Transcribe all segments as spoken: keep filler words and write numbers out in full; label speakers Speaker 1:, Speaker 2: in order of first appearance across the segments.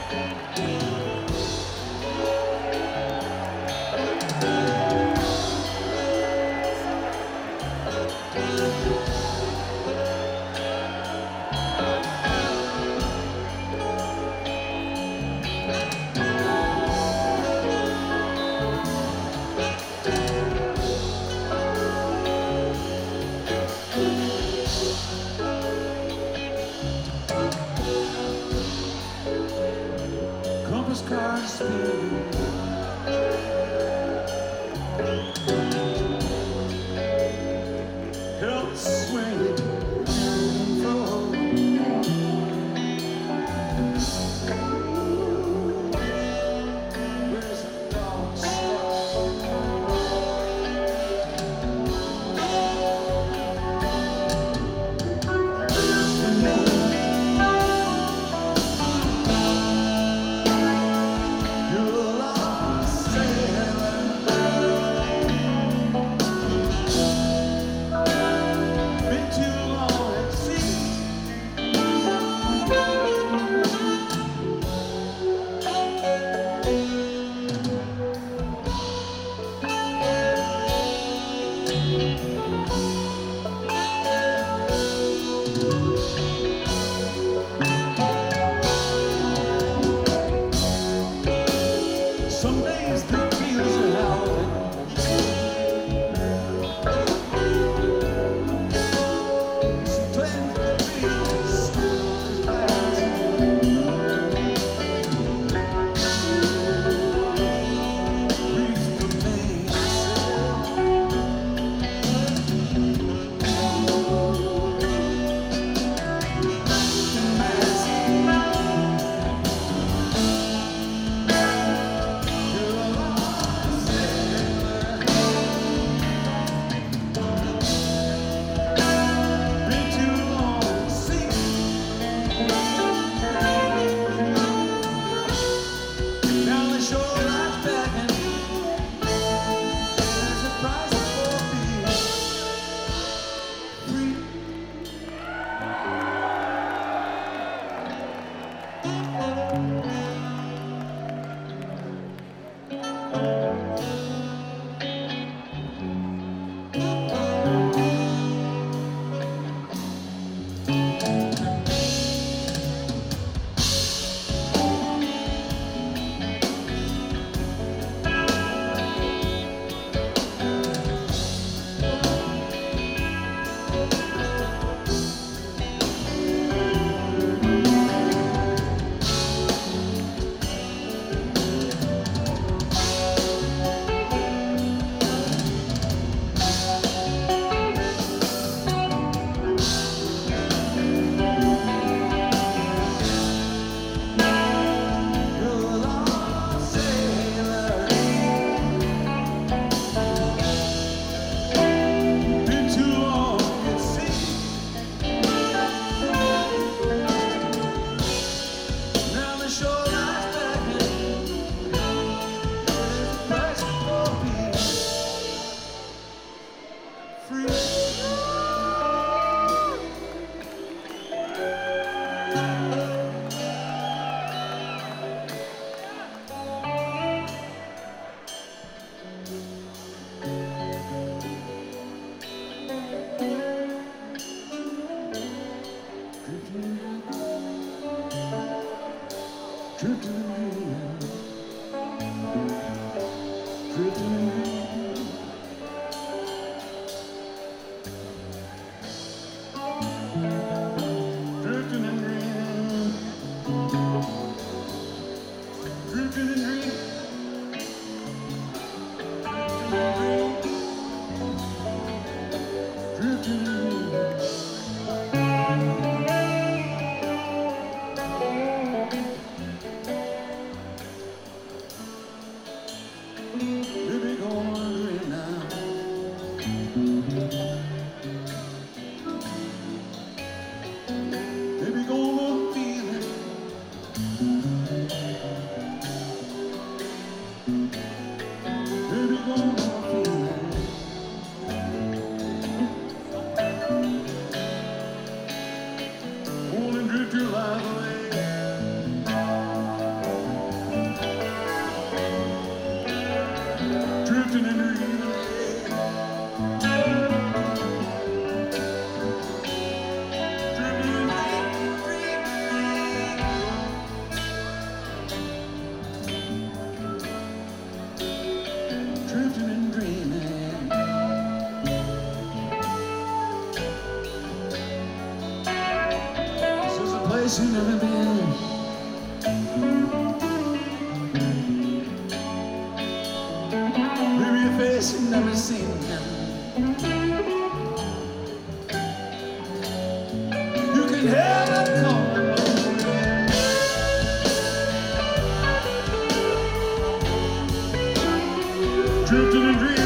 Speaker 1: Compass cars spinning, help swing it and fro. Where's the dog stuck? You're lost, sailor. Been too long at sea. Some days the fields are howling. Some days the fields are howling. Breathe for me. You're lost, sailor. Been too long at sea. Now the shoreline's beckoning. There's a price for being free. You're lost, sailor. Been too long at sea. Now the shoreline's beckoning. There's a price for being free. Drifting in green, drifting in green, drifting in green, drifting in green, drifting in green. Baby, go wandering now. Baby, go on feeling. Baby, go on feeling. Won't drift your life away. place you've never been. Maybe a face you've never seen. You can hear that calling on the wind. Drifting and dreaming.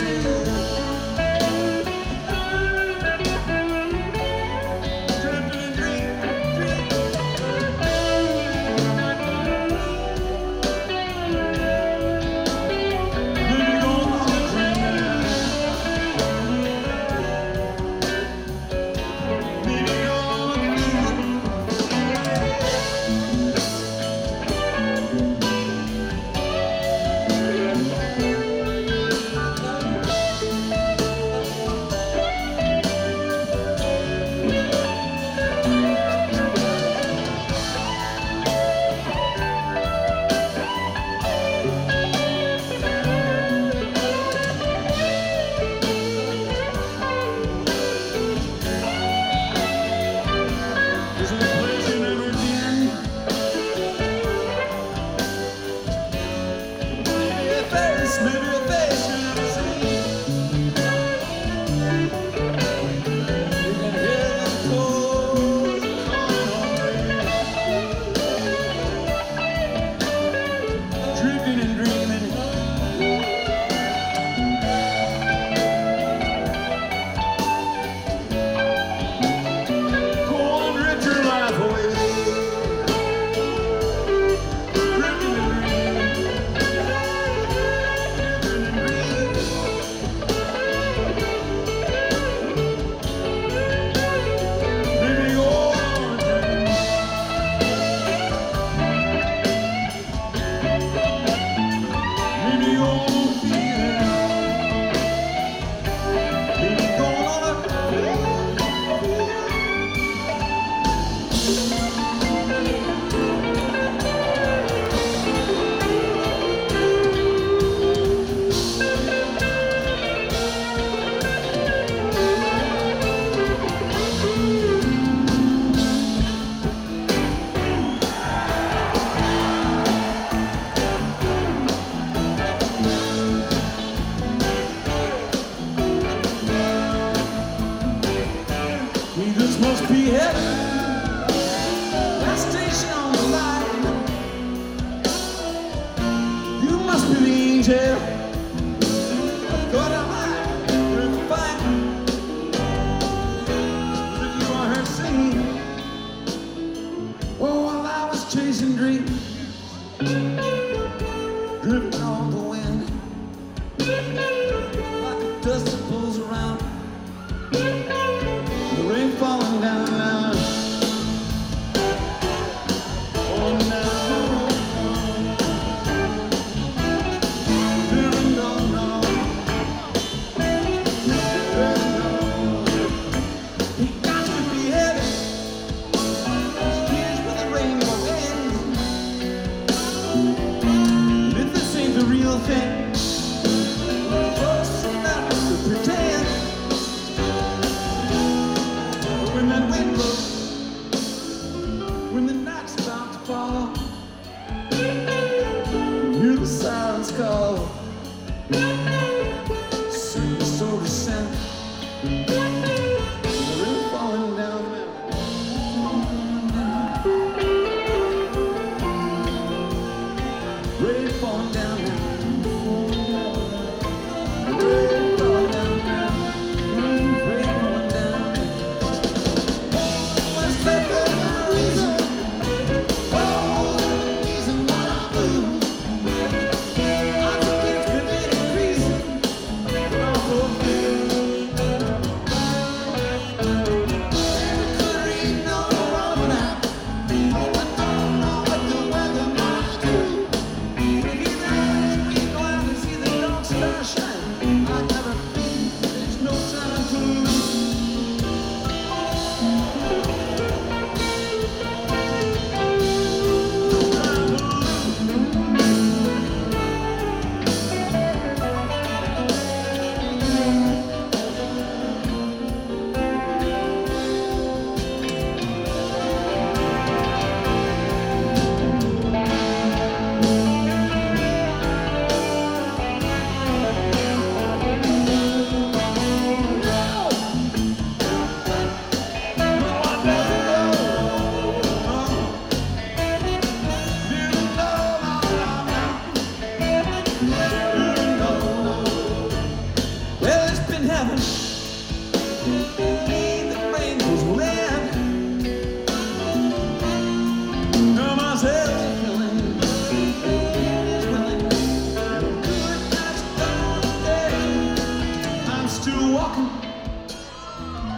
Speaker 1: Maybe a face you've never seen. You can hear the cold calling on me. Drifting and dreaming. Go on, drift your life away. Drifting and dreaming. This must be heaven. That station on the line. You must be the angel. I thought I might find that you are her singing. Oh, while I was chasing dreams, drifting on the wind, like the dust that blows around. The rain falling down now. Oh, now. Feeling no, no. Feeling no. He got to be heavy. Here's where the rainbow ends. And if this ain't the real thing, close enough to pretend. When that wind blows, when the night's about to fall, hear the sirens call, sing the soul descent, the rain falling down the mountain, rain falling down the mountain, rain falling down the mountain, rain falling down. Reason why I'm blue. I think it's been any reason.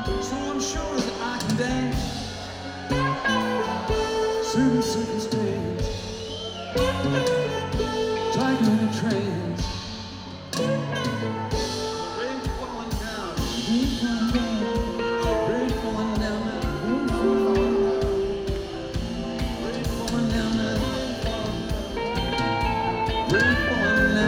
Speaker 1: so I'm sure that I can dance. City, city, stay.